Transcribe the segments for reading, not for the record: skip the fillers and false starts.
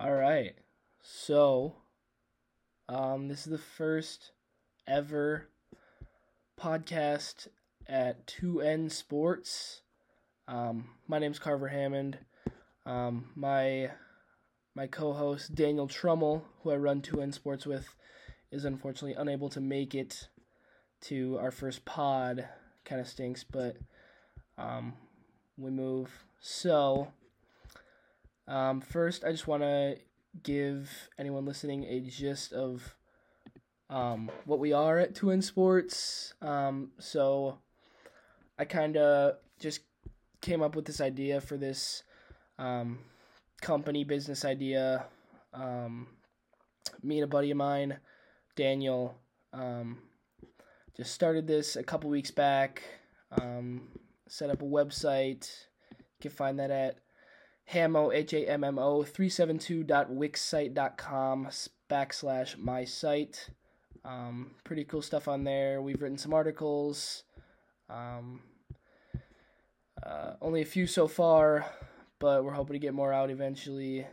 All right. So, this is the first ever podcast at 2N Sports. My name's Carver Hammond. My co-host Daniel Trummel, who I run 2N Sports with, is unfortunately unable to make it to our first pod. Kind of stinks, but we move. So, first, I just want to give anyone listening a gist of what we are at 2N Sports. So, I kind of just came up with this idea for this company business idea. Me and a buddy of mine, Daniel, just started this a couple weeks back. Set up a website. You can find that at Hammo, HAMMO 372.wixsite.com/my site. Pretty cool stuff on there. We've written some articles. Only a few so far, but we're hoping to get more out eventually.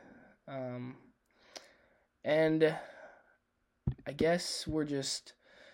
And I guess we're just,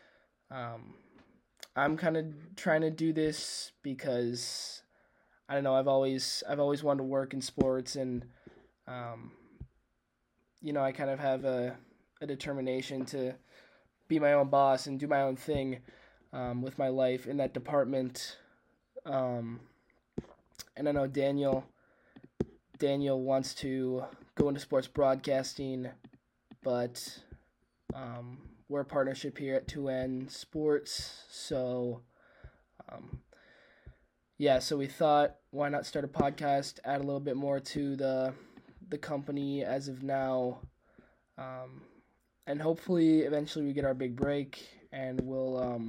I'm kind of trying to do this because, I don't know, I've always wanted to work in sports, and, I kind of have a determination to be my own boss and do my own thing with my life in that department. And I know Daniel wants to go into sports broadcasting, but we're a partnership here at 2N Sports, so so we thought, why not start a podcast, add a little bit more to the company as of now, and hopefully eventually we get our big break, and we'll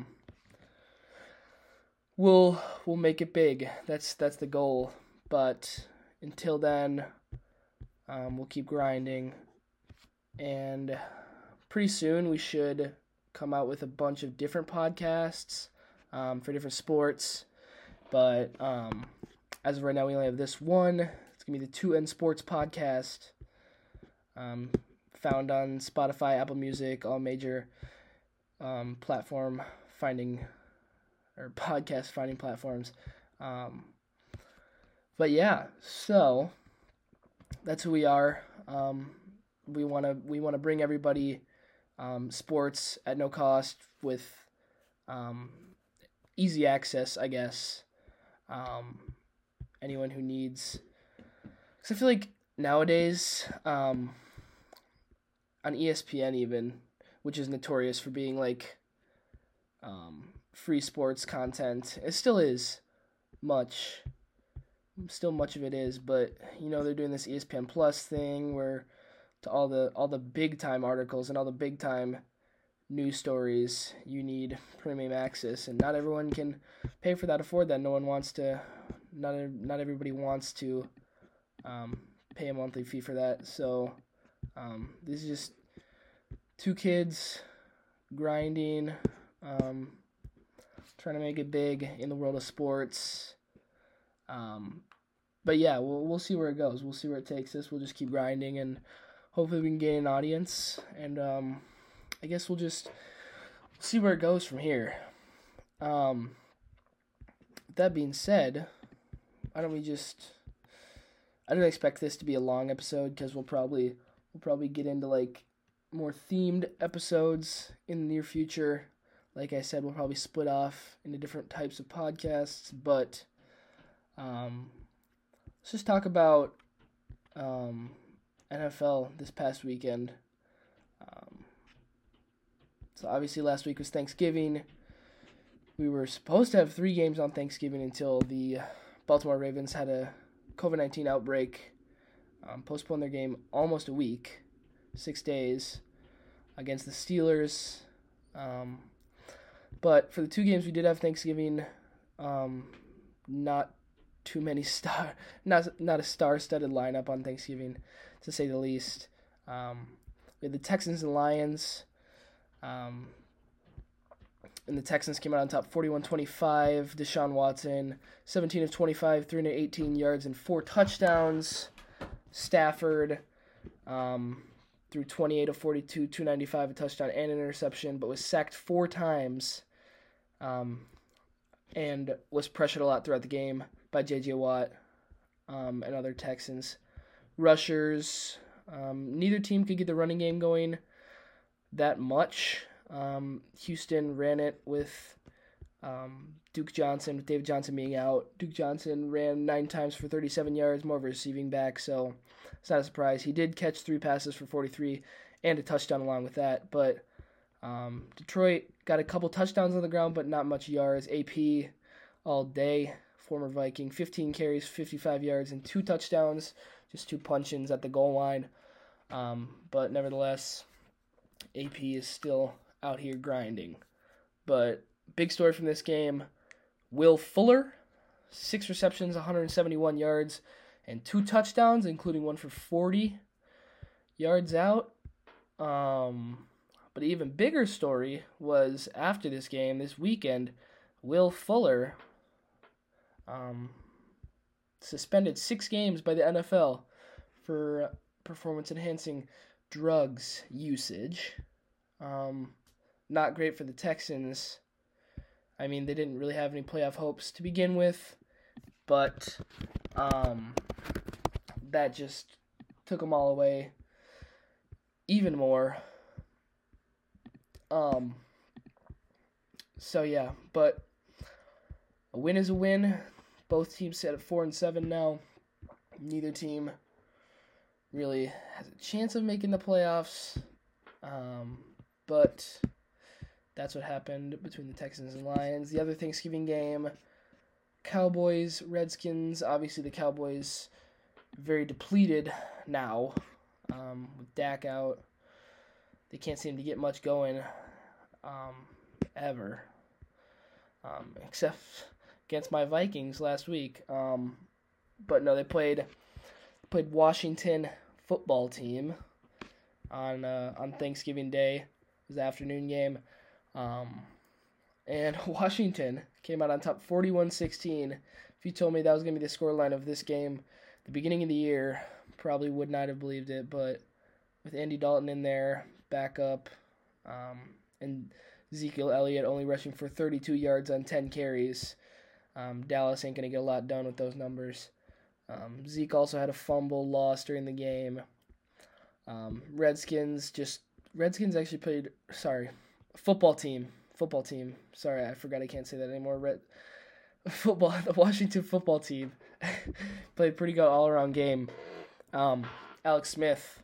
make it big. That's the goal. But until then, we'll keep grinding, and pretty soon we should come out with a bunch of different podcasts for different sports. But as of right now, we only have this one. It's gonna be the 2N Sports podcast, found on Spotify, Apple Music, all major podcast finding platforms. But yeah, so that's who we are. We wanna bring everybody sports at no cost with easy access, I guess. Anyone who needs, because I feel like nowadays on ESPN even, which is notorious for being like free sports content, it still is much of it is, but they're doing this ESPN Plus thing where to all the big time articles and all the big time news stories, you need premium access, and not everyone can pay for that, afford that. Not everybody wants to pay a monthly fee for that. So this is just two kids grinding, trying to make it big in the world of sports. But yeah, we'll see where it goes. We'll see where it takes us. We'll just keep grinding, and hopefully we can gain an audience, and I guess we'll just see where it goes from here. That being said, I didn't expect this to be a long episode, because we'll probably get into like more themed episodes in the near future. Like I said, we'll probably split off into different types of podcasts, but let's just talk about NFL this past weekend. So obviously last week was Thanksgiving. We were supposed to have 3 games on Thanksgiving until the Baltimore Ravens had a COVID-19 outbreak, postponed their game almost a week, 6 days, against the Steelers. But for the 2 games we did have Thanksgiving, not too many not a star-studded lineup on Thanksgiving, to say the least. We had the Texans and Lions. And the Texans came out on top 41-25. Deshaun Watson, 17 of 25, 318 yards and 4 touchdowns. Stafford, Threw 28 of 42, 295, a touchdown and an interception, but was sacked 4 times and was pressured a lot throughout the game by J.J. Watt and other Texans. Rushers, neither team could get the running game going that much. Houston ran it with Duke Johnson, with David Johnson being out. Duke Johnson ran 9 times for 37 yards, more of a receiving back, so it's not a surprise. He did catch 3 passes for 43 and a touchdown along with that, but Detroit got a couple touchdowns on the ground, but not much yards. AP all day, former Viking, 15 carries, 55 yards, and 2 touchdowns, just 2 punch-ins at the goal line. But nevertheless, AP is still out here grinding. But big story from this game, Will Fuller, 6 receptions, 171 yards, and 2 touchdowns, including one for 40 yards out. But even bigger story was after this game, this weekend, Will Fuller suspended 6 games by the NFL for performance-enhancing drugs usage. Not great for the Texans. I mean, they didn't really have any playoff hopes to begin with, but that just took them all away even more. So yeah, but a win is a win. Both teams sit at 4-7 now. Neither team really has a chance of making the playoffs. But that's what happened between the Texans and Lions. The other Thanksgiving game, Cowboys, Redskins. Obviously the Cowboys very depleted now with Dak out. They can't seem to get much going ever, except against my Vikings last week. But no, they played Washington football team on Thanksgiving Day. It was the afternoon game. And Washington came out on top 41-16. If you told me that was going to be the scoreline of this game at the beginning of the year, probably would not have believed it. But with Andy Dalton in there, backup, and Ezekiel Elliott only rushing for 32 yards on 10 carries, Dallas ain't going to get a lot done with those numbers. Zeke also had a fumble loss during the game. Redskins actually played, football team. Sorry, I forgot I can't say that anymore. The Washington football team played a pretty good all-around game. Alex Smith,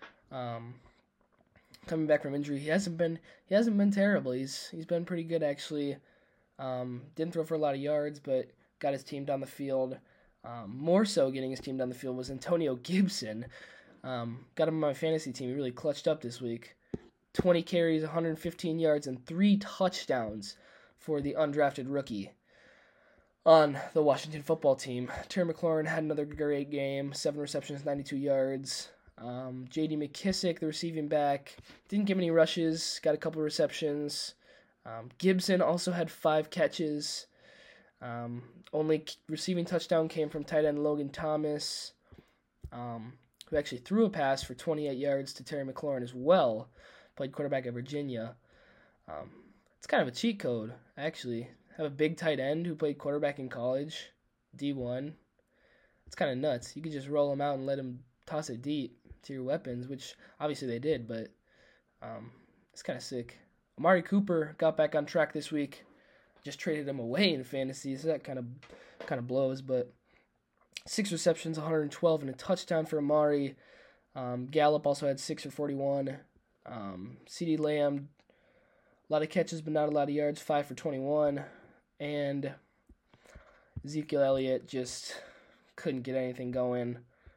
coming back from injury, he hasn't been terrible. He's been pretty good actually. Didn't throw for a lot of yards, but got his team down the field. More so getting his team down the field was Antonio Gibson. Got him on my fantasy team. He really clutched up this week. 20 carries, 115 yards, and 3 touchdowns for the undrafted rookie on the Washington football team. Terry McLaurin had another great game. 7 receptions, 92 yards. J.D. McKissick, the receiving back, didn't give any rushes. Got a couple of receptions. Gibson also had 5 catches. Only receiving touchdown came from tight end Logan Thomas, who actually threw a pass for 28 yards to Terry McLaurin as well. Played quarterback at Virginia. It's kind of a cheat code, actually. Have a big tight end who played quarterback in college, D1. It's kind of nuts. You could just roll him out and let him toss it deep to your weapons, which obviously they did, but it's kind of sick. Amari Cooper got back on track this week. Just traded him away in fantasy, so that kind of blows. But 6 receptions, 112, and a touchdown for Amari. Gallup also had 6 for 41. CeeDee Lamb, a lot of catches but not a lot of yards, 5 for 21. And Ezekiel Elliott just couldn't get anything going.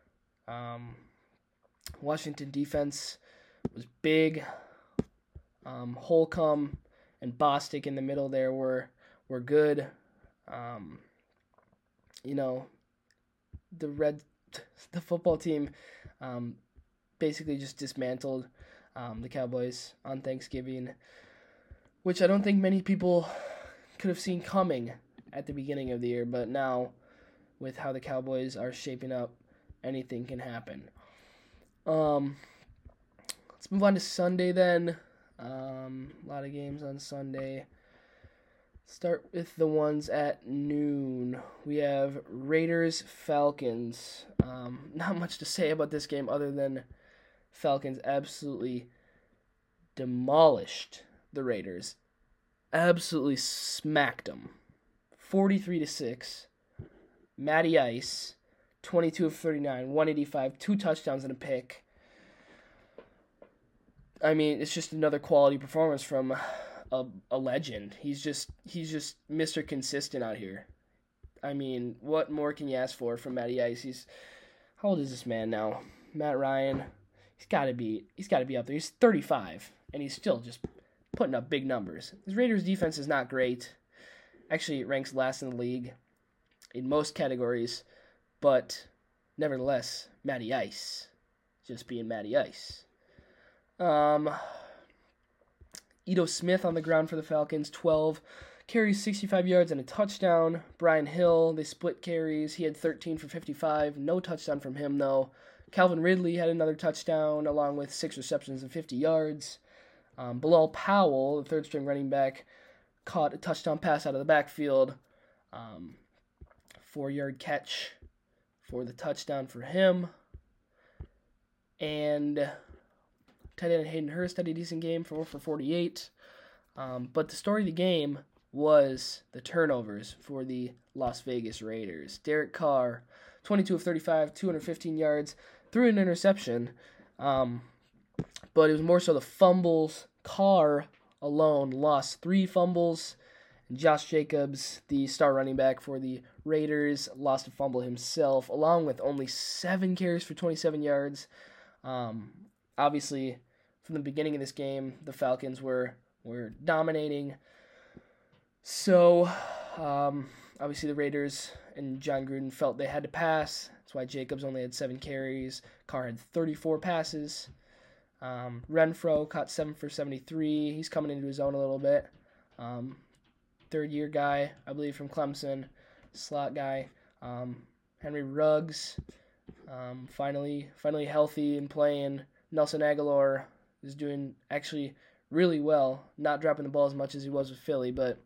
Washington defense was big. Holcomb and Bostic in the middle there were good. The football team basically just dismantled the Cowboys on Thanksgiving, which I don't think many people could have seen coming at the beginning of the year, but now with how the Cowboys are shaping up, anything can happen. Um, let's move on to Sunday then. A lot of games on Sunday. Start with the ones at noon. We have Raiders Falcons. Not much to say about this game other than Falcons absolutely demolished the Raiders. Absolutely smacked them. 43-6. Matty Ice, 22 of 39, 185, 2 touchdowns and a pick. I mean, it's just another quality performance from a legend. He's just Mr. Consistent out here. I mean, what more can you ask for from Matty Ice? How old is this man now? Matt Ryan. He's got to be up there. He's 35, and he's still just putting up big numbers. His Raiders defense is not great. Actually, it ranks last in the league in most categories, but nevertheless, Matty Ice just being Matty Ice. Ito Smith on the ground for the Falcons, 12 carries, 65 yards, and a touchdown. Brian Hill, they split carries. He had 13 for 55. No touchdown from him, though. Calvin Ridley had another touchdown, along with 6 receptions and 50 yards. Bilal Powell, the third-string running back, caught a touchdown pass out of the backfield. 4-yard catch for the touchdown for him. And tight end Hayden Hurst had a decent game, 4 for 48. But the story of the game was the turnovers for the Las Vegas Raiders. Derek Carr, 22 of 35, 215 yards, threw an interception. But it was more so the fumbles. Carr alone lost 3 fumbles. And Josh Jacobs, the star running back for the Raiders, lost a fumble himself, along with only 7 carries for 27 yards. Obviously, from the beginning of this game, the Falcons were dominating. So, obviously the Raiders and John Gruden felt they had to pass. That's why Jacobs only had 7 carries. Carr had 34 passes. Renfro caught 7 for 73. He's coming into his own a little bit. Third-year guy, I believe, from Clemson. Slot guy. Henry Ruggs, finally healthy and playing. Nelson Aguilar is doing actually really well, not dropping the ball as much as he was with Philly, but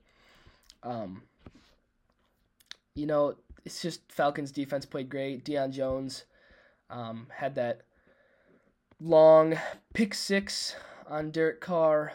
it's just Falcons defense played great. Deion Jones had that long pick 6 on Derek Carr,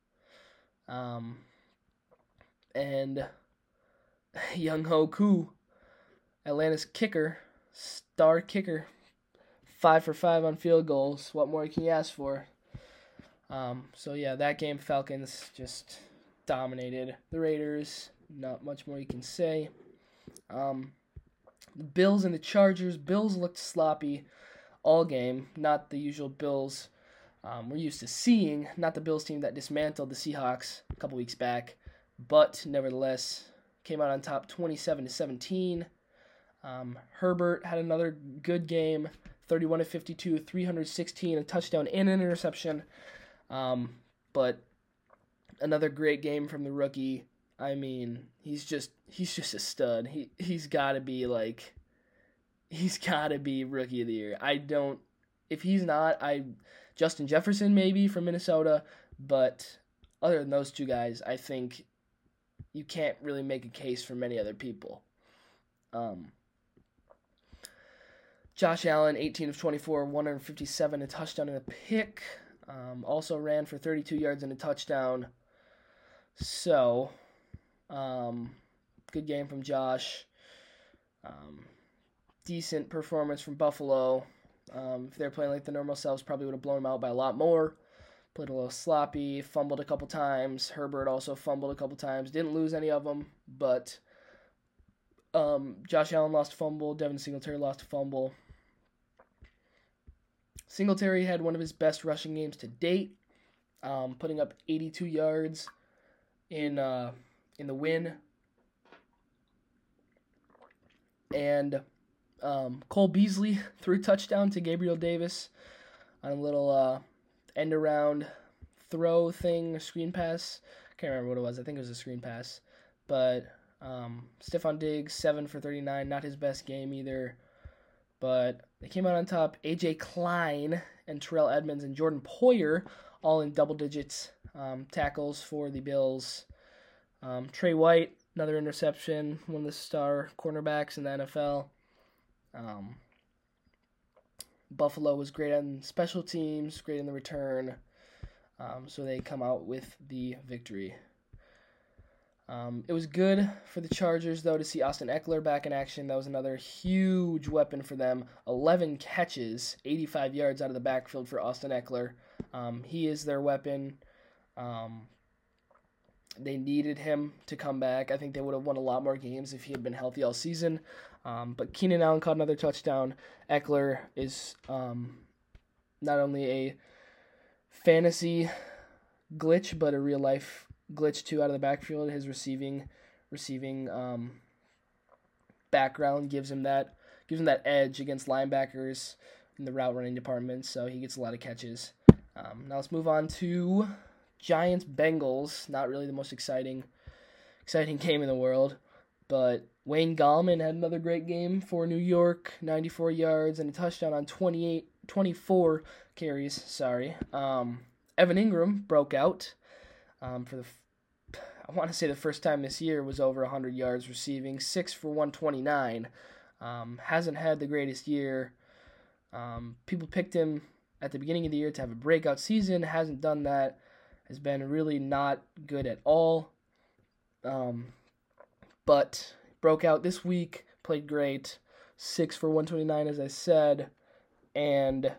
and Young Ho Koo, Atlanta's kicker, star kicker, 5 for 5 on field goals. What more can you ask for? So yeah, that game, Falcons just dominated the Raiders. Not much more you can say. The Bills and the Chargers. Bills looked sloppy all game. Not the usual Bills we're used to seeing. Not the Bills team that dismantled the Seahawks a couple weeks back. But nevertheless, came out on top 27-17. Herbert had another good game. 31 of 52, 316, a touchdown and an interception. But another great game from the rookie. I mean, he's just a stud. He's got to be rookie of the year. If he's not, Justin Jefferson maybe from Minnesota, but other than those two guys, I think you can't really make a case for many other people. Josh Allen, 18 of 24, 157, a touchdown and a pick. Also ran for 32 yards and a touchdown. So, good game from Josh. Decent performance from Buffalo. If they were playing like the normal selves, probably would have blown them out by a lot more. Played a little sloppy, fumbled a couple times. Herbert also fumbled a couple times. Didn't lose any of them, but Josh Allen lost a fumble. Devin Singletary lost a fumble. Singletary had one of his best rushing games to date, putting up 82 yards in the win. And Cole Beasley threw a touchdown to Gabriel Davis on a little end-around throw thing, a screen pass. Can't remember what it was. I think it was a screen pass. But Stephon Diggs, 7 for 39, not his best game either. But they came out on top. A.J. Klein and Terrell Edmonds and Jordan Poyer all in double digits tackles for the Bills. Trey White, another interception, one of the star cornerbacks in the NFL. Buffalo was great on special teams, great in the return. So they come out with the victory. It was good for the Chargers, though, to see Austin Eckler back in action. That was another huge weapon for them. 11 catches, 85 yards out of the backfield for Austin Eckler. He is their weapon. They needed him to come back. I think they would have won a lot more games if he had been healthy all season. But Keenan Allen caught another touchdown. Eckler is not only a fantasy glitch, but a real-life glitch too out of the backfield. His receiving background gives him that edge against linebackers in the route running department. So he gets a lot of catches. Now let's move on to Giants Bengals. Not really the most exciting game in the world, but Wayne Gallman had another great game for New York, 94 yards and a touchdown on 24 carries. Evan Ingram broke out for I want to say the first time this year was over 100 yards receiving, 6 for 129. Hasn't had the greatest year. People picked him at the beginning of the year to have a breakout season. Hasn't done that. Has been really not good at all. But broke out this week, played great. 6 for 129, as I said. And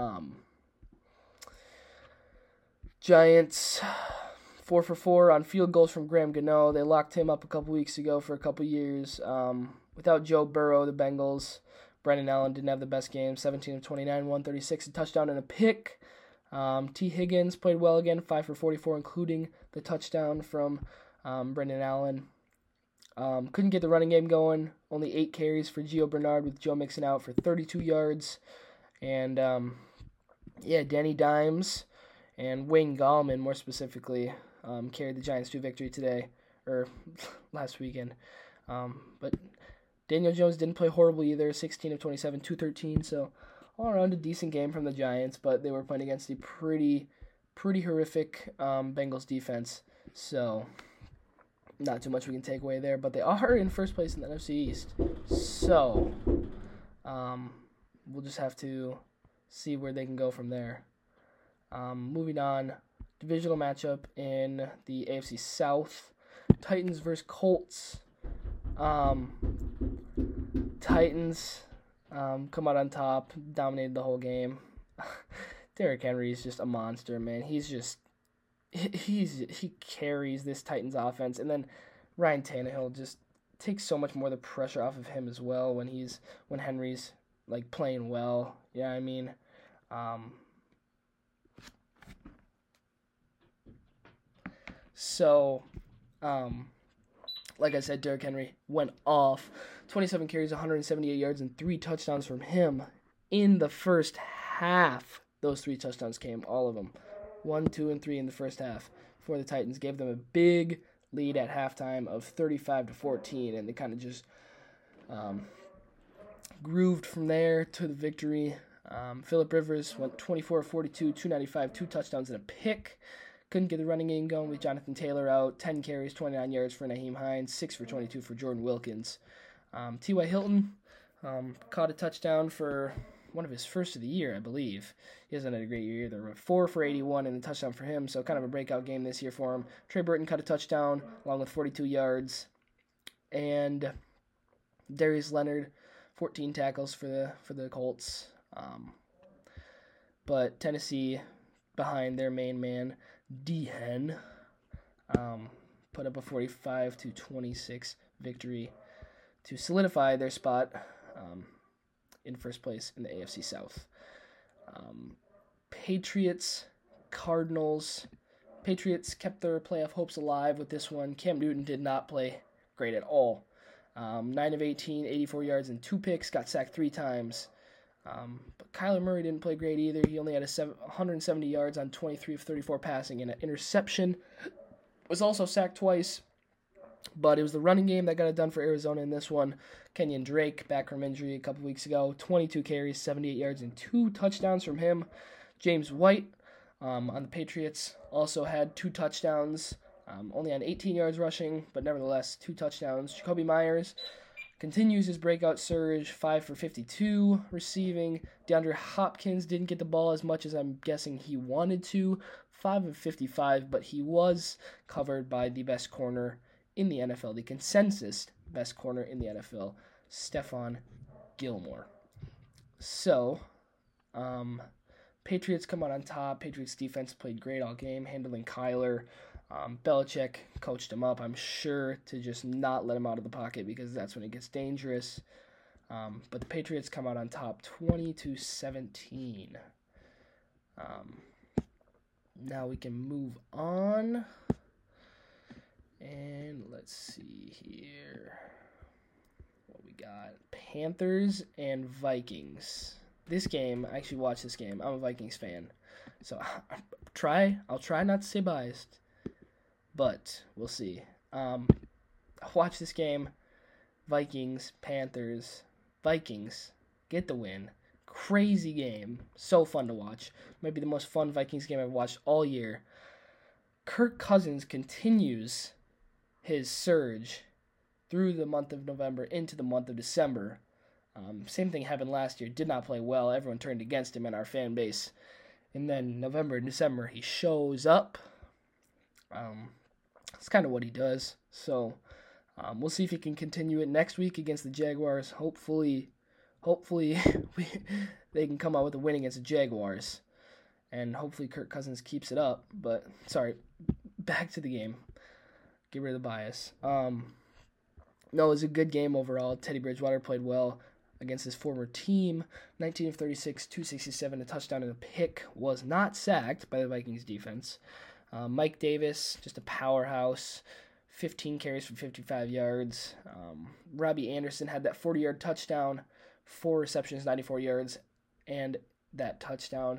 Giants 4 for 4 on field goals from Graham Gano. They locked him up a couple weeks ago for a couple years. Without Joe Burrow, the Bengals, Brendan Allen didn't have the best game. 17 of 29, 136, a touchdown and a pick. T. Higgins played well again, 5 for 44, including the touchdown from Brendan Allen. Couldn't get the running game going. Only 8 carries for Gio Bernard with Joe Mixon out for 32 yards. And, Danny Dimes and Wayne Gallman, more specifically, carried the Giants to victory today, or last weekend. But Daniel Jones didn't play horrible either, 16 of 27, 213, so all around a decent game from the Giants, but they were playing against a pretty horrific Bengals defense, so not too much we can take away there, but they are in first place in the NFC East, so we'll just have to see where they can go from there. Moving on, divisional matchup in the AFC South, Titans versus Colts. Titans come out on top, dominated the whole game. Derrick Henry is just a monster, man. He carries this Titans offense, and then Ryan Tannehill just takes so much more of the pressure off of him as well when Henry's like playing well. Yeah, I mean, like I said, Derrick Henry went off. 27 carries, 178 yards, and 3 touchdowns from him in the first half. Those 3 touchdowns came, all of them. 1, 2, and 3 in the first half for the Titans. Gave them a big lead at halftime of 35-14, and they kind of just grooved from there to the victory. Phillip Rivers went 24-42, 295, 2 touchdowns and a pick. Couldn't get the running game going with Jonathan Taylor out. 10 carries, 29 yards for Nyheim Hines, 6 for 22 for Jordan Wilkins. T.Y. Hilton caught a touchdown for one of his first of the year, I believe. He hasn't had a great year either. 4 for 81 and a touchdown for him, so kind of a breakout game this year for him. Trey Burton caught a touchdown along with 42 yards. And Darius Leonard, 14 tackles for the Colts. But Tennessee, behind their main man, D-Hen, put up a 45-26 victory to solidify their spot in first place in the AFC South. Patriots, Cardinals. Patriots kept their playoff hopes alive with this one. Cam Newton did not play great at all. 9 of 18, 84 yards and 2 picks, got sacked 3 times. But Kyler Murray didn't play great either. He only had 170 yards on 23 of 34 passing and an interception. Was also sacked twice. But it was the running game that got it done for Arizona in this one. Kenyon Drake, back from injury a couple weeks ago, 22 carries, 78 yards, and 2 touchdowns from him. James White on the Patriots also had 2 touchdowns, only on 18 yards rushing, but nevertheless 2 touchdowns. Jacoby Myers continues his breakout surge, 5 for 52 receiving. DeAndre Hopkins didn't get the ball as much as I'm guessing he wanted to, 5 of 55, but he was covered by the best corner in the NFL, the consensus best corner in the NFL, Stephon Gilmore. So, Patriots come out on top. Patriots defense played great all game, handling Kyler. Belichick coached him up, I'm sure, to just not let him out of the pocket because that's when it gets dangerous. But the Patriots come out on top 20-17. Now we can move on. And let's see here what we got. Panthers and Vikings. This game, I actually watched this game. I'm a Vikings fan. So I'll try not to say biased, but we'll see. I watched this game. Vikings, Panthers. Vikings get the win. Crazy game. So fun to watch. Maybe the most fun Vikings game I've watched all year. Kirk Cousins continues his surge through the month of November into the month of December. Same thing happened last year. Did not play well. Everyone turned against him in our fan base. And then November and December, he shows up. That's kind of what he does. So we'll see if he can continue it next week against the Jaguars. Hopefully they can come out with a win against the Jaguars. And hopefully Kirk Cousins keeps it up. But, sorry, back to the game. Get rid of the bias. No, it was a good game overall. Teddy Bridgewater played well against his former team. 19 of 36, 267, a touchdown and a pick. Was not sacked by the Vikings defense. Mike Davis, just a powerhouse. 15 carries for 55 yards. Robbie Anderson had that 40-yard touchdown. 4 receptions, 94 yards, and that touchdown.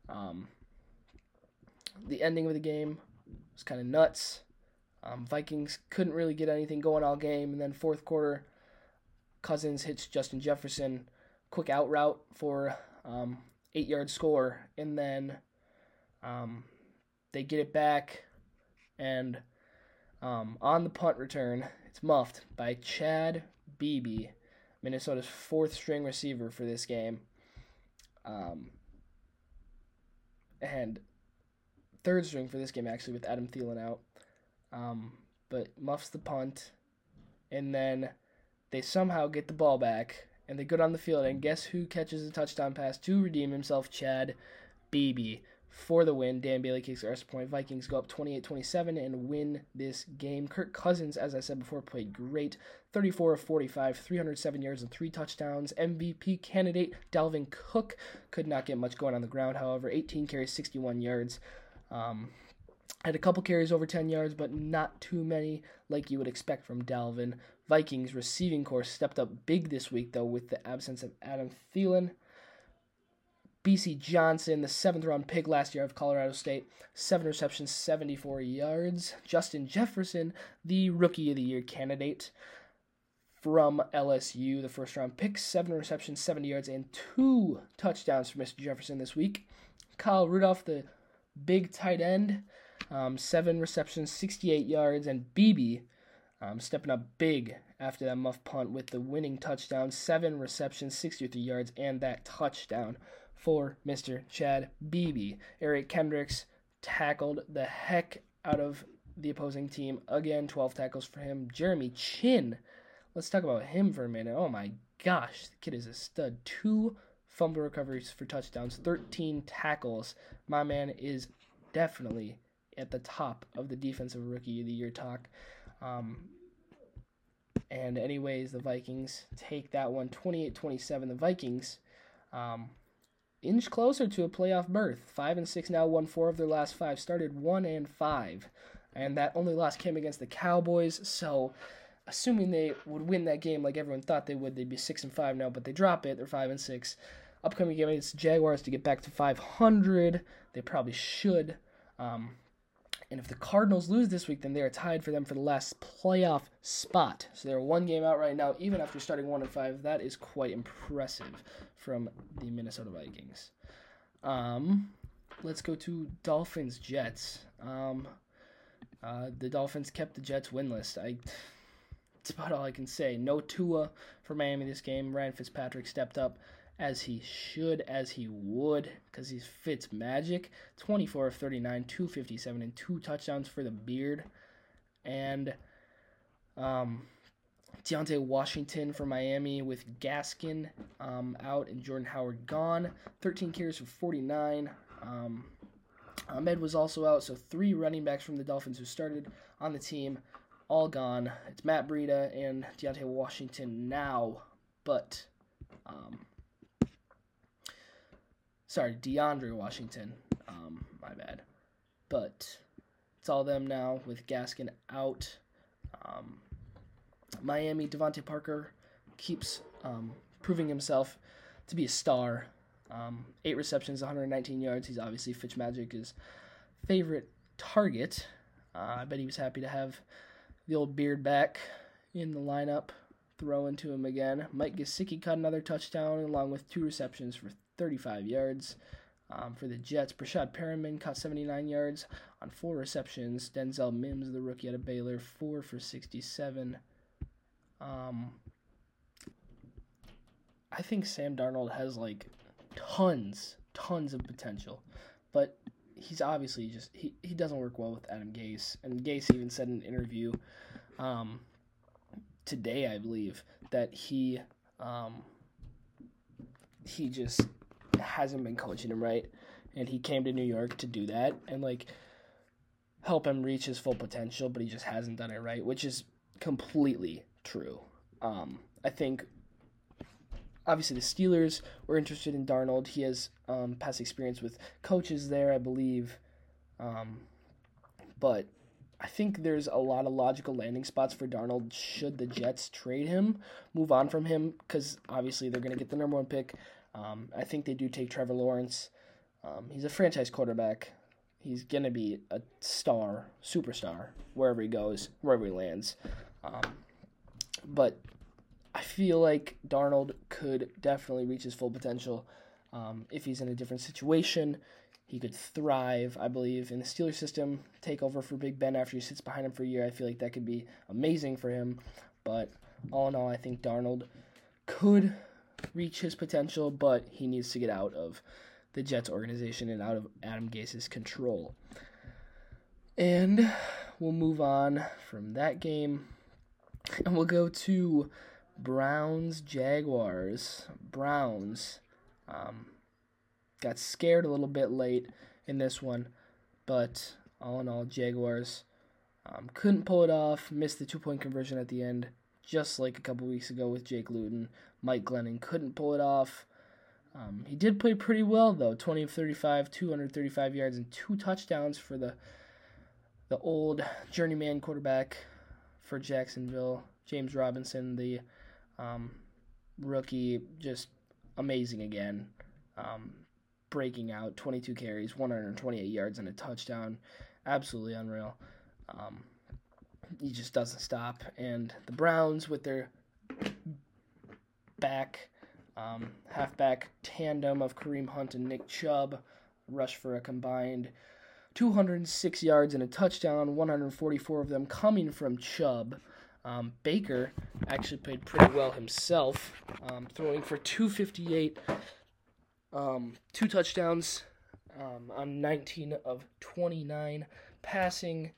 The ending of the game was kind of nuts. Vikings couldn't really get anything going all game, and then fourth quarter, Cousins hits Justin Jefferson, quick out route for 8-yard score, and then they get it back, and on the punt return, it's muffed by Chad Beebe, Minnesota's 4th-string receiver for this game. And 3rd string for this game, actually, with Adam Thielen out. But muffs the punt, and then they somehow get the ball back, and they go down the field, and guess who catches a touchdown pass to redeem himself? Chad Beebe for the win. Dan Bailey kicks the extra point. Vikings go up 28-27 and win this game. Kirk Cousins, as I said before, played great. 34 of 45, 307 yards and 3 touchdowns. MVP candidate Dalvin Cook could not get much going on the ground, however. 18 carries, 61 yards. Had a couple carries over 10 yards, but not too many like you would expect from Dalvin. Vikings receiving corps stepped up big this week, though, with the absence of Adam Thielen. B.C. Johnson, the 7th-round pick last year of Colorado State, 7 receptions, 74 yards. Justin Jefferson, the Rookie of the Year candidate from LSU, the 1st-round pick, 7 receptions, 70 yards, and 2 touchdowns for Mr. Jefferson this week. Kyle Rudolph, the big tight end, 7 receptions, 68 yards, and Beebe stepping up big after that muff punt with the winning touchdown, 7 receptions, 63 yards, and that touchdown for Mr. Chad Beebe. Eric Kendricks tackled the heck out of the opposing team. Again, 12 tackles for him. Jeremy Chin, let's talk about him for a minute. Oh my gosh, the kid is a stud. 2 fumble recoveries for touchdowns, 13 tackles. My man is definitely at the top of the Defensive Rookie of the Year talk. And anyways, the Vikings take that one 28-27. The Vikings inch closer to a playoff berth. 5-6 now, won 4 of their last 5. Started 1-5, and that only loss came against the Cowboys. So, assuming they would win that game like everyone thought they would, they'd be 6-5 now. But they drop it. They're 5-6. Upcoming game against the Jaguars to get back to 500. They probably should. And if the Cardinals lose this week, then they are tied for the last playoff spot. So they're one game out right now, even after starting 1-5. That is quite impressive from the Minnesota Vikings. Let's go to Dolphins-Jets. The Dolphins kept the Jets winless. That's about all I can say. No Tua for Miami this game. Ryan Fitzpatrick stepped up as he should, as he would, because he's Fitzmagic. 24 of 39, 257, and 2 touchdowns for the Beard. And Deontay Washington for Miami with Gaskin out and Jordan Howard gone. 13 carries for 49. Ahmed was also out, so 3 running backs from the Dolphins who started on the team, all gone. It's Matt Breida and Deontay Washington now, but DeAndre Washington, my bad. But it's all them now with Gaskin out. Miami, Devontae Parker keeps proving himself to be a star. 8 receptions, 119 yards. He's obviously Fitzmagic's favorite target. I bet he was happy to have the old Beard back in the lineup, throwing to him again. Mike Gesicki caught another touchdown along with 2 receptions for 35 yards. For the Jets, Brashad Perriman caught 79 yards on 4 receptions. Denzel Mims, the rookie out of Baylor, 4 for 67. I think Sam Darnold has tons of potential, but he's obviously just he doesn't work well with Adam Gase, and Gase even said in an interview today, I believe, that he just hasn't been coaching him right, and he came to New York to do that and help him reach his full potential, but he just hasn't done it right, which is completely true. I think obviously the Steelers were interested in Darnold. He has past experience with coaches there, I believe. But I think there's a lot of logical landing spots for Darnold should the Jets trade him, move on from him, because obviously they're going to get the number 1 pick. I think they do take Trevor Lawrence. He's a franchise quarterback. He's going to be a star, superstar, wherever he goes, wherever he lands. But I feel like Darnold could definitely reach his full potential if he's in a different situation. He could thrive, I believe, in the Steelers system, take over for Big Ben after he sits behind him for a year. I feel like that could be amazing for him. But all in all, I think Darnold could reach his potential, but he needs to get out of the Jets organization and out of Adam Gase's control. And we'll move on from that game, and we'll go to Browns-Jaguars. Browns got scared a little bit late in this one, but all in all, Jaguars couldn't pull it off, missed the 2-point conversion at the end, just like a couple weeks ago with Jake Luton. Mike Glennon couldn't pull it off. He did play pretty well, though. 20 of 35, 235 yards, and 2 touchdowns for the old journeyman quarterback for Jacksonville. James Robinson, the rookie, just amazing again. Breaking out, 22 carries, 128 yards, and a touchdown. Absolutely unreal. He just doesn't stop. And the Browns, with their halfback tandem of Kareem Hunt and Nick Chubb, rushed for a combined 206 yards and a touchdown, 144 of them coming from Chubb. Baker actually played pretty well himself, throwing for 258, 2 touchdowns on 19 of 29 passing,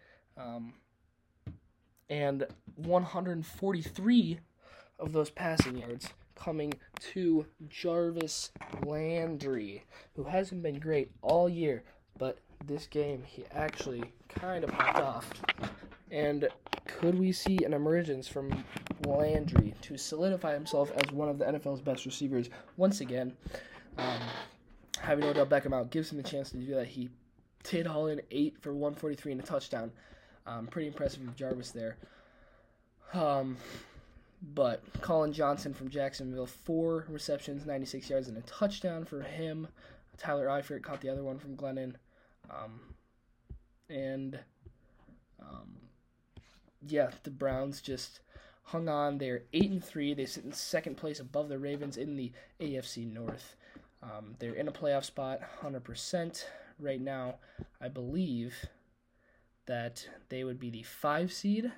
and 143 of those passing yards coming to Jarvis Landry, who hasn't been great all year, but this game he actually kind of popped off. And could we see an emergence from Landry to solidify himself as one of the NFL's best receivers once again? Having Odell Beckham out gives him a chance to do that. He did haul in 8 for 143 and a touchdown. Pretty impressive of Jarvis there. But Colin Johnson from Jacksonville, 4 receptions, 96 yards, and a touchdown for him. Tyler Eifert caught the other one from Glennon. And Yeah, the Browns just hung on. They're 8-3. They sit in second place above the Ravens in the AFC North. They're in a playoff spot 100% right now. I believe that they would be the 5 seed.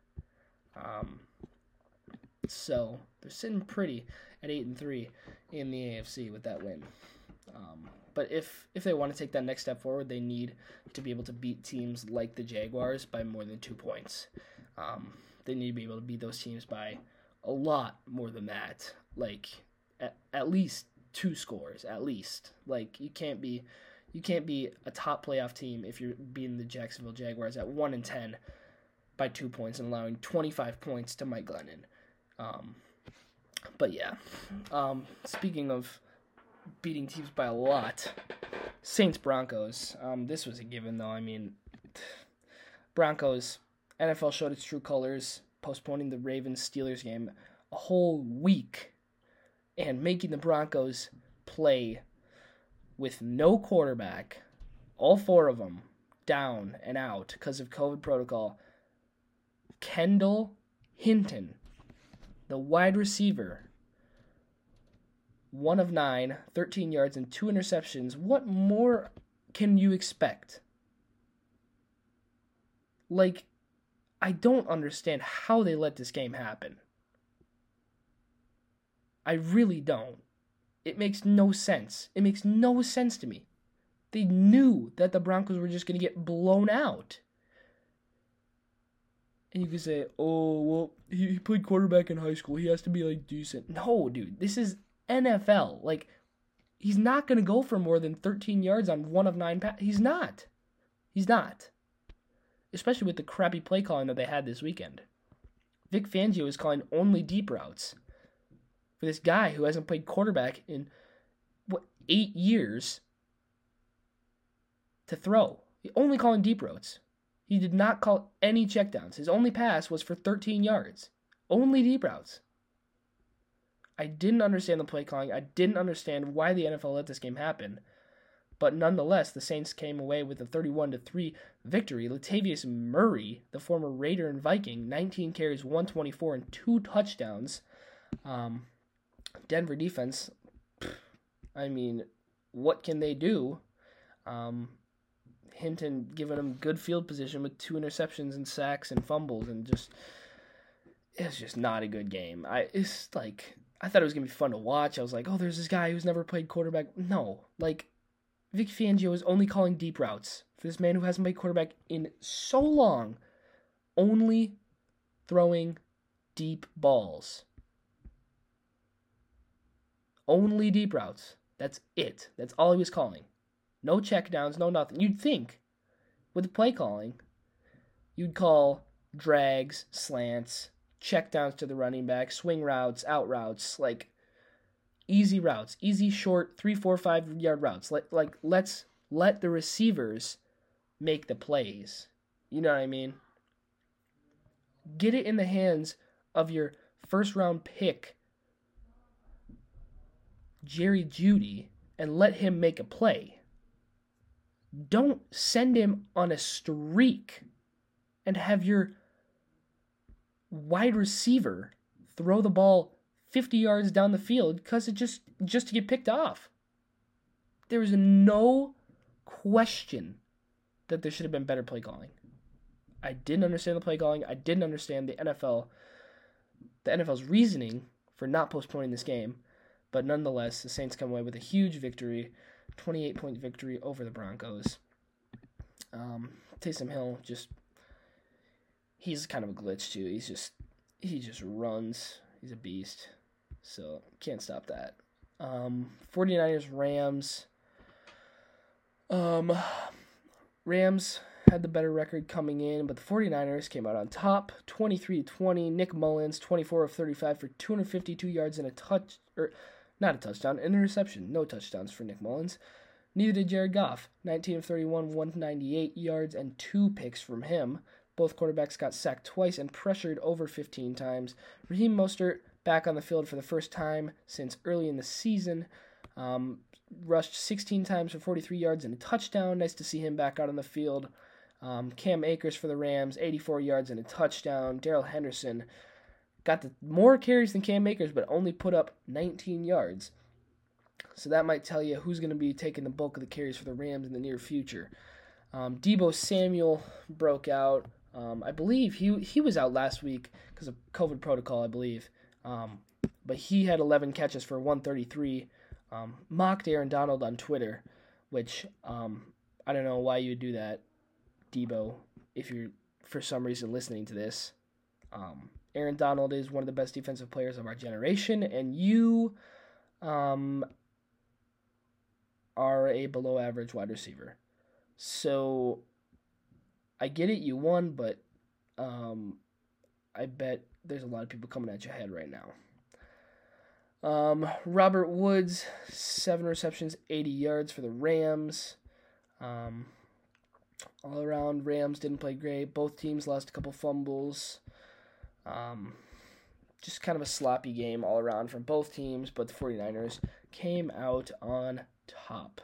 So they're sitting pretty at 8-3 in the AFC with that win. But if they want to take that next step forward, they need to be able to beat teams like the Jaguars by more than 2 points. They need to be able to beat those teams by a lot more than that. Like at least 2 scores, at least. Like you can't be a top playoff team if you're beating the Jacksonville Jaguars at 1-10 by 2 points and allowing 25 points to Mike Glennon. But yeah, speaking of beating teams by a lot, Saints-Broncos. This was a given, though. I mean, Broncos, NFL showed its true colors, postponing the Ravens-Steelers game a whole week and making the Broncos play with no quarterback, all 4 of them down and out because of COVID protocol. Kendall Hinton, the wide receiver, 1 of 9, 13 yards, and 2 interceptions. What more can you expect? Like, I don't understand how they let this game happen. I really don't. It makes no sense. It makes no sense to me. They knew that the Broncos were just going to get blown out. And you can say, oh, well, he played quarterback in high school. He has to be, like, decent. No, dude. This is NFL. Like, he's not going to go for more than 13 yards on 1 of 9 passes. He's not. He's not. Especially with the crappy play calling that they had this weekend. Vic Fangio is calling only deep routes for this guy who hasn't played quarterback in, 8 years to throw. He only calling deep routes. He did not call any checkdowns. His only pass was for 13 yards. Only deep routes. I didn't understand the play calling. I didn't understand why the NFL let this game happen. But nonetheless, the Saints came away with a 31-3 victory. Latavius Murray, the former Raider and Viking, 19 carries, 124, and 2 touchdowns. Denver defense, I mean, what can they do? Hinton giving them good field position with 2 interceptions and sacks and fumbles, and it's just not a good game. I thought it was going to be fun to watch. I was like, oh, there's this guy who's never played quarterback. No, like, Vic Fangio is only calling deep routes for this man who hasn't played quarterback in so long, only throwing deep balls. Only deep routes. That's it. That's all he was calling. No checkdowns, no nothing. You'd think, with the play calling, you'd call drags, slants, checkdowns to the running back, swing routes, out routes, like easy routes, easy short 3, 4, 5 yard routes. Let's let the receivers make the plays. You know what I mean? Get it in the hands of your first round pick, Jerry Jeudy, and let him make a play. Don't send him on a streak and have your wide receiver throw the ball 50 yards down the field because it just to get picked off. There was no question that there should have been better play calling. I didn't understand the play calling. I didn't understand the NFL's reasoning for not postponing this game. But nonetheless, the Saints come away with a huge victory, 28-point victory over the Broncos. Taysom Hill, he's kind of a glitch too. He just runs. He's a beast. So, can't stop that. 49ers, Rams. Rams had the better record coming in, but the 49ers came out on top, 23-20. Nick Mullins, 24 of 35 for 252 yards and not a touchdown, an interception. No touchdowns for Nick Mullins. Neither did Jared Goff, 19 of 31, 198 yards and 2 picks from him. Both quarterbacks got sacked twice and pressured over 15 times. Raheem Mostert back on the field for the first time since early in the season. Rushed 16 times for 43 yards and a touchdown. Nice to see him back out on the field. Cam Akers for the Rams, 84 yards and a touchdown. Darrell Henderson got more carries than Cam Akers, but only put up 19 yards. So that might tell you who's going to be taking the bulk of the carries for the Rams in the near future. Deebo Samuel broke out. I believe he was out last week because of COVID protocol, I believe. But he had 11 catches for 133. Mocked Aaron Donald on Twitter, which I don't know why you would do that, Deebo, if you're for some reason listening to this. Aaron Donald is one of the best defensive players of our generation, and you are a below-average wide receiver. So I get it, you won, but I bet there's a lot of people coming at your head right now. Robert Woods, 7 receptions, 80 yards for the Rams. All around, Rams didn't play great. Both teams lost a couple fumbles. Just kind of a sloppy game all around from both teams, but the 49ers came out on top.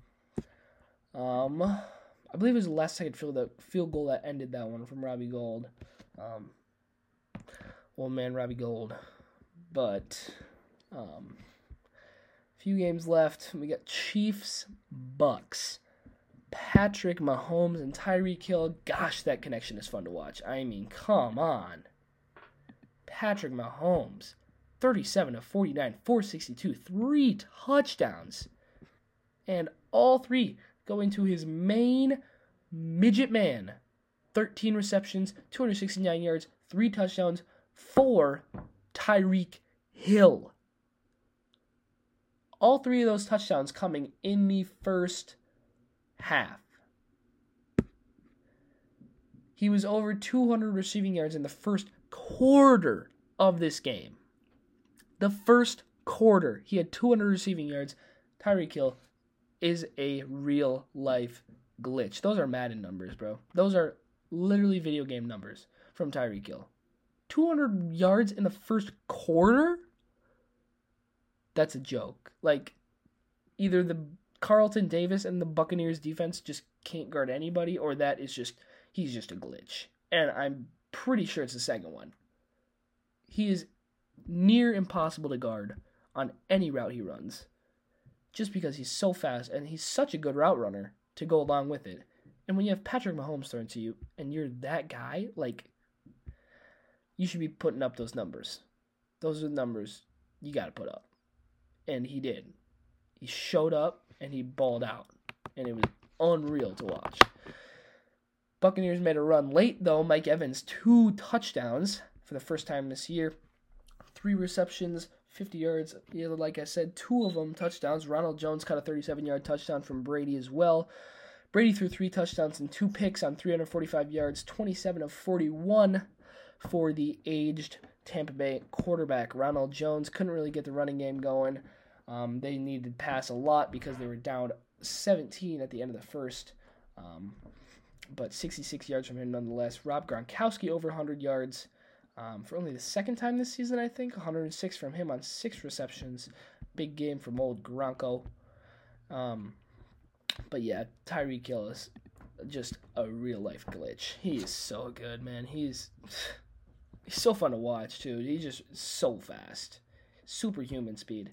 I believe it was the last second field goal that ended that one from Robbie Gould. Old man Robbie Gould. But few games left. We got Chiefs, Bucks. Patrick Mahomes and Tyreek Hill. Gosh, that connection is fun to watch. I mean, come on. Patrick Mahomes, 37 of 49, 462, 3 touchdowns. And all 3 going to his main midget man. 13 receptions, 269 yards, 3 touchdowns for Tyreek Hill. All 3 of those touchdowns coming in the first half. He was over 200 receiving yards in the first quarter of this game. The first quarter, he had 200 receiving yards. Tyreek Hill is a real-life glitch. Those are Madden numbers, bro. Those are literally video game numbers from Tyreek Hill. 200 yards in the first quarter? That's a joke. Like, either the Carlton Davis and the Buccaneers defense just can't guard anybody, or that is just, he's just a glitch. And I'm pretty sure it's the second one. He is near impossible to guard on any route he runs, just because he's so fast and he's such a good route runner to go along with it. And when you have Patrick Mahomes thrown to you and you're that guy, like, you should be putting up those numbers. Those are the numbers you got to put up. And he did. He showed up and he balled out. And it was unreal to watch. Buccaneers made a run late, though. Mike Evans, 2 touchdowns for the first time this year. 3 receptions, 50 yards. Yeah, like I said, 2 of them touchdowns. Ronald Jones caught a 37-yard touchdown from Brady as well. Brady threw 3 touchdowns and 2 picks on 345 yards, 27 of 41 for the aged Tampa Bay quarterback. Ronald Jones couldn't really get the running game going. They needed to pass a lot because they were down 17 at the end of the first. But 66 yards from him nonetheless. Rob Gronkowski over 100 yards for only the second time this season, I think. 106 from him on 6 receptions. Big game from old Gronko. But yeah, Tyreek Hill is just a real-life glitch. He is so good, man. He's so fun to watch, too. He's just so fast. Superhuman speed.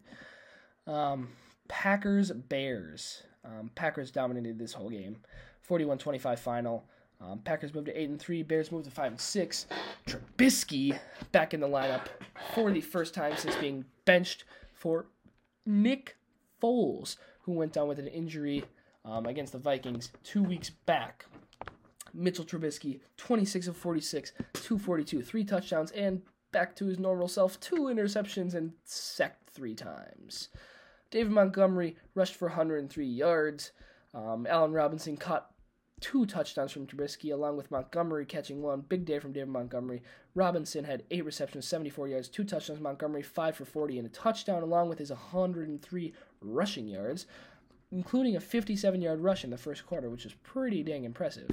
Packers-Bears. Packers dominated this whole game. 41-25 final. Packers moved to 8-3. Bears moved to 5-6. Trubisky back in the lineup for the first time since being benched for Nick Foles, who went down with an injury against the Vikings 2 weeks back. Mitchell Trubisky, 26 of 46, 242, 3 touchdowns, and back to his normal self, 2 interceptions and sacked 3 times. David Montgomery rushed for 103 yards. Allen Robinson caught 2 touchdowns from Trubisky, along with Montgomery catching 1. Big day from David Montgomery. Robinson had 8 receptions, 74 yards, 2 touchdowns. Montgomery 5 for 40 and a touchdown, along with his 103 rushing yards, including a 57-yard rush in the first quarter, which is pretty dang impressive.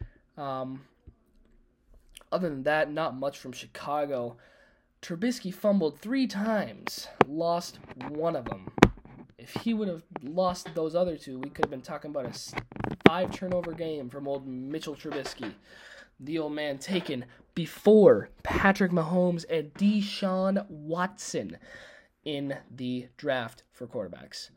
Other than that, not much from Chicago. Trubisky fumbled 3 times, lost 1 of them. A If he would have lost those other two, we could have been talking about a 5-turnover game from old Mitchell Trubisky. The old man taken before Patrick Mahomes and Deshaun Watson in the draft for quarterbacks.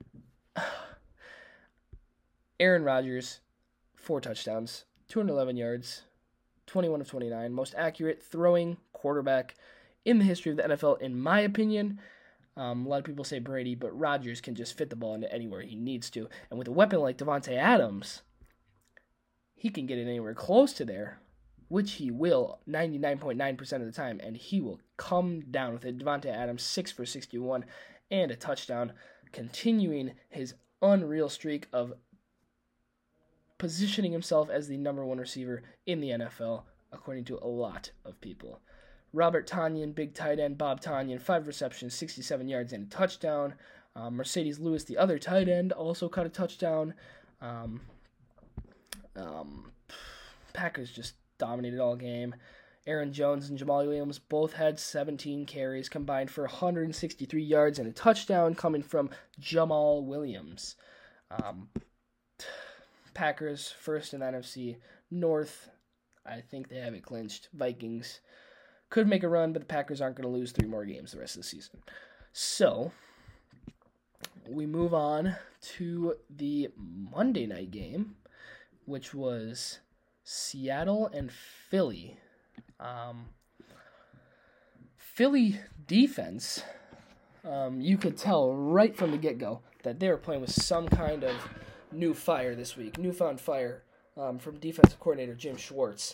Aaron Rodgers, 4 touchdowns, 211 yards, 21 of 29, most accurate throwing quarterback in the history of the NFL, in my opinion. A lot of people say Brady, but Rodgers can just fit the ball into anywhere he needs to. And with a weapon like Davante Adams, he can get it anywhere close to there, which he will 99.9% of the time, and he will come down with it. Davante Adams, 6 for 61 and a touchdown, continuing his unreal streak of positioning himself as the number 1 receiver in the NFL, according to a lot of people. Robert Tonyan, big tight end, Bob Tonyan, 5 receptions, 67 yards, and a touchdown. Mercedes Lewis, the other tight end, also caught a touchdown. Packers just dominated all game. Aaron Jones and Jamal Williams both had 17 carries combined for 163 yards and a touchdown coming from Jamal Williams. Packers first in the NFC North. I think they have it clinched. Vikings could make a run, but the Packers aren't going to lose 3 more games the rest of the season. So, we move on to the Monday night game, which was Seattle and Philly. Philly defense, you could tell right from the get-go that they were playing with some kind of new fire this week, newfound fire from defensive coordinator Jim Schwartz.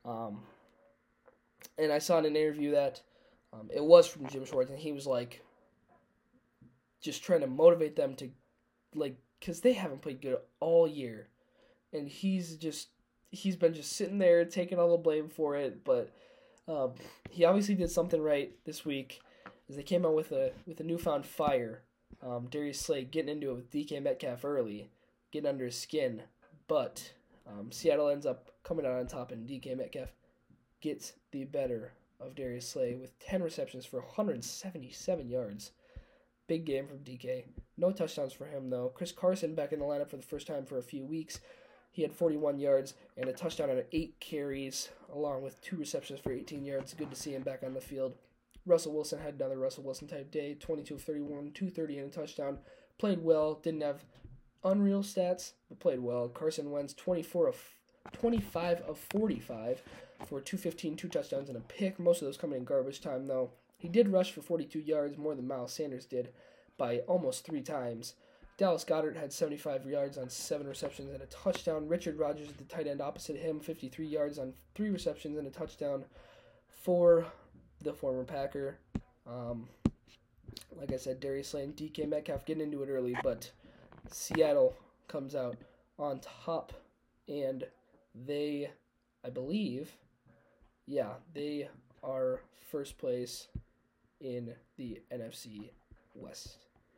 And I saw in an interview that it was from Jim Schwartz, and he was like, just trying to motivate them to, like, because they haven't played good all year, and he's been just sitting there taking all the blame for it. But he obviously did something right this week, as they came out with a newfound fire. Darius Slay getting into it with DK Metcalf early, getting under his skin, but Seattle ends up coming out on top, and DK Metcalf gets the better of Darius Slay with 10 receptions for 177 yards. Big game from DK. No touchdowns for him, though. Chris Carson back in the lineup for the first time for a few weeks. He had 41 yards and a touchdown on 8 carries, along with 2 receptions for 18 yards. Good to see him back on the field. Russell Wilson had another Russell Wilson-type day. 22 of 31, 230 and a touchdown. Played well. Didn't have unreal stats, but played well. Carson Wentz, 25 of 45 for 215, 2 touchdowns, and a pick. Most of those coming in garbage time, though. He did rush for 42 yards, more than Miles Sanders did, by almost 3 times. Dallas Goedert had 75 yards on 7 receptions and a touchdown. Richard Rodgers, the tight end opposite him, 53 yards on 3 receptions and a touchdown for the former Packer. Like I said, Darius Slay and DK Metcalf getting into it early, but Seattle comes out on top, and they, I believe, they are first place in the NFC West.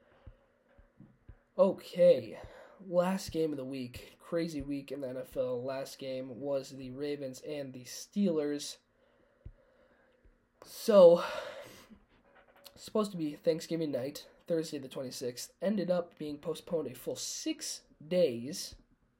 Okay, last game of the week. Crazy week in the NFL. Last game was the Ravens and the Steelers. So, supposed to be Thanksgiving night, Thursday the 26th. Ended up being postponed a full 6 days.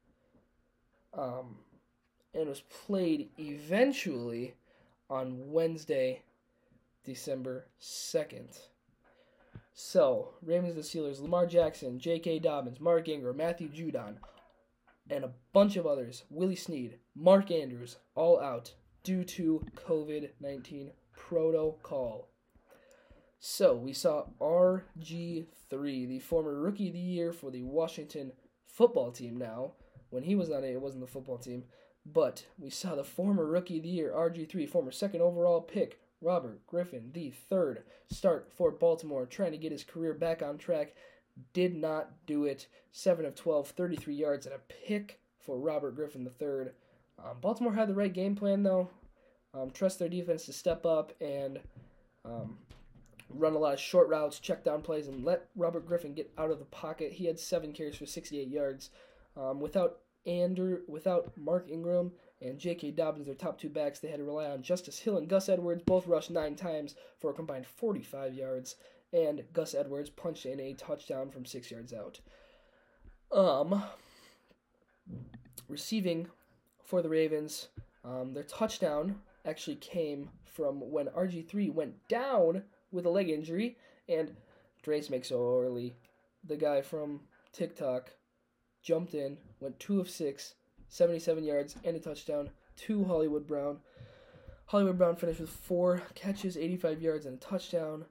And was played eventually on Wednesday, December 2nd. So, Ravens and Steelers, Lamar Jackson, J.K. Dobbins, Mark Ingram, Matthew Judon, and a bunch of others, Willie Snead, Mark Andrews, all out due to COVID-19 protocol. So, we saw RG3, the former Rookie of the Year for the Washington football team now. When he was on it wasn't the football team. But we saw the former Rookie of the Year, RG3, former 2nd overall pick, Robert Griffin, the 3rd, start for Baltimore, trying to get his career back on track. Did not do it. 7 of 12, 33 yards, and a pick for Robert Griffin, the 3rd. Baltimore had the right game plan, though. Trust their defense to step up and run a lot of short routes, check down plays, and let Robert Griffin get out of the pocket. He had 7 carries for 68 yards. Without Mark Ingram and J.K. Dobbins, their top 2 backs, they had to rely on Justice Hill and Gus Edwards. Both rushed 9 times for a combined 45 yards and Gus Edwards punched in a touchdown from 6 yards out. Receiving for the Ravens, their touchdown actually came from when RG3 went down with a leg injury, and Trace McSorley, the guy from TikTok, jumped in, went 2 of 6, 77 yards, and a touchdown to Hollywood Brown. Hollywood Brown finished with 4 catches, 85 yards, and a touchdown.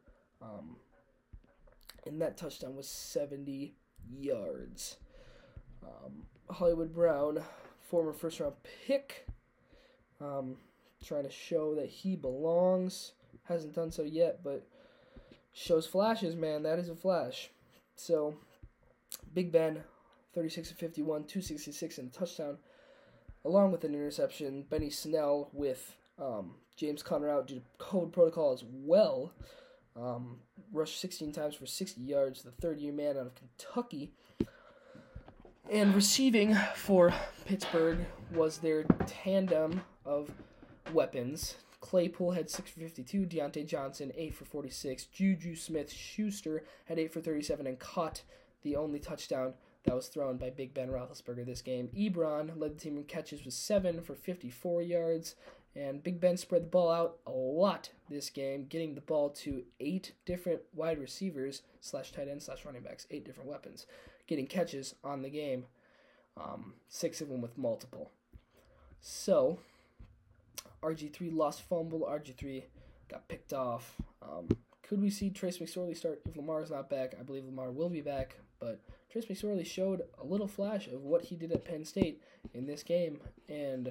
And that touchdown was 70 yards. Hollywood Brown, former first-round pick, trying to show that he belongs. Hasn't done so yet, but shows flashes, man. That is a flash. So, Big Ben, 36 of 51, 266, and a touchdown, along with an interception. Benny Snell with James Conner out due to code protocol as well. Rushed 16 times for 60 yards, the third-year man out of Kentucky. And receiving for Pittsburgh was their tandem of weapons. Claypool had 6 for 52, Deontay Johnson 8 for 46, Juju Smith-Schuster had 8 for 37 and caught the only touchdown that was thrown by Big Ben Roethlisberger this game. Ebron led the team in catches with 7 for 54 yards, and Big Ben spread the ball out a lot this game, getting the ball to 8 different wide receivers / tight ends / running backs, 8 different weapons, getting catches on the game, 6 of them with multiple. So, RG3 lost fumble, RG3 got picked off. Could we see Trace McSorley start if Lamar's not back? I believe Lamar will be back, but Trace McSorley showed a little flash of what he did at Penn State in this game, and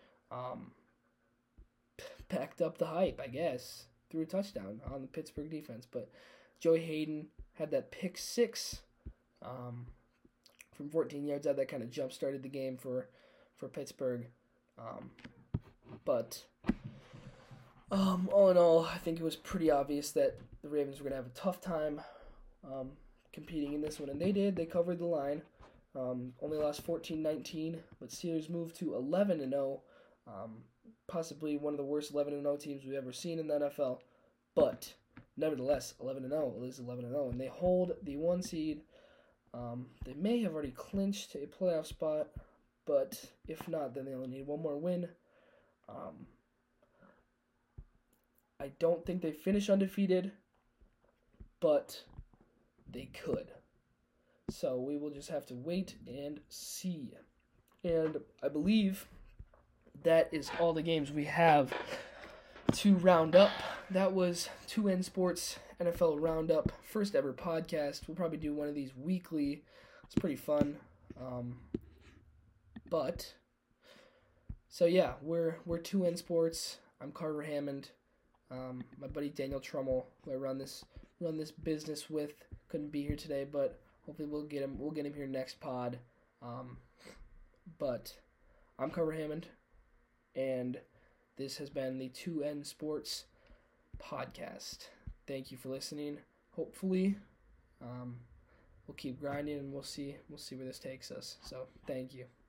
backed up the hype, I guess, threw a touchdown on the Pittsburgh defense. But Joey Hayden had that pick 6 from 14 yards out. That kind of jump-started the game for Pittsburgh. But all in all, I think it was pretty obvious that the Ravens were going to have a tough time competing in this one, and they did. They covered the line. Only lost 14-19, but Steelers moved to 11-0. Possibly one of the worst 11-0 teams we've ever seen in the NFL. But nevertheless, 11-0 is 11-0, and they hold the 1 seed. They may have already clinched a playoff spot, but if not, then they only need one more win. I don't think they finish undefeated, but they could. So we will just have to wait and see. And I believe that is all the games we have to round up. That was 2N Sports NFL Roundup, first ever podcast. We'll probably do one of these weekly. It's pretty fun. So yeah, we're 2N Sports. I'm Carter Hammond. My buddy Daniel Trummel, who I run this business with, couldn't be here today, but hopefully we'll get him here next pod. But I'm Carter Hammond, and this has been the 2N Sports podcast. Thank you for listening. Hopefully, we'll keep grinding, and we'll see where this takes us. So thank you.